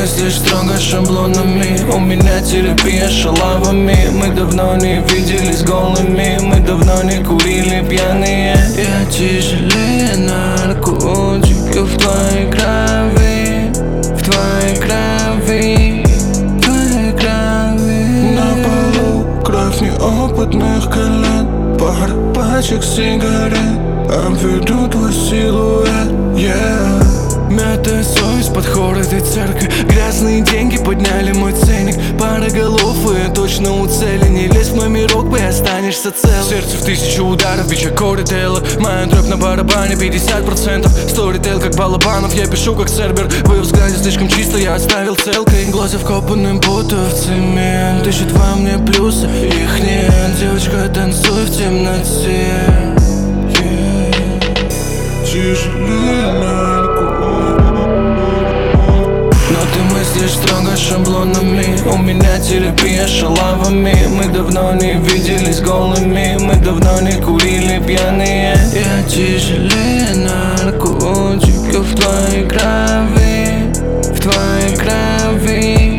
мыслишь строго шаблонами. У меня терапия шалавами. Мы давно не виделись голыми, мы давно не курили пьяные. Я тяжелее наркотиков в твоей крови, в твоей крови, в твоей крови. На полу кровь неопытных колен, пара пачек сигарет обведут твой силуэт, yeah. Мятая совесть под хор этой церкви. Грязные деньги подняли мой ценник. Пара голов и точно у цели. Не лезь в мой мирок, и останешься цел. Сердце в 1000 ударов, бич аккорды Тейлор. Моя дробь на барабане 50%. Сторитейл как Балабанов, я пишу как Цербер. В ее взгляде слишком чисто, я оставил целкой. Глаза вкопанным будто в цемент. Ищет во мне плюсы, их нет. Девочка, танцуй в темноте, Тяжелее наркотиков. но ты мыслишь строго шаблонами. У меня терапия шалавами. Мы давно не виделись голыми, мы давно не курили пьяные. Я тяжелее наркотиков в твоей крови, в твоей крови.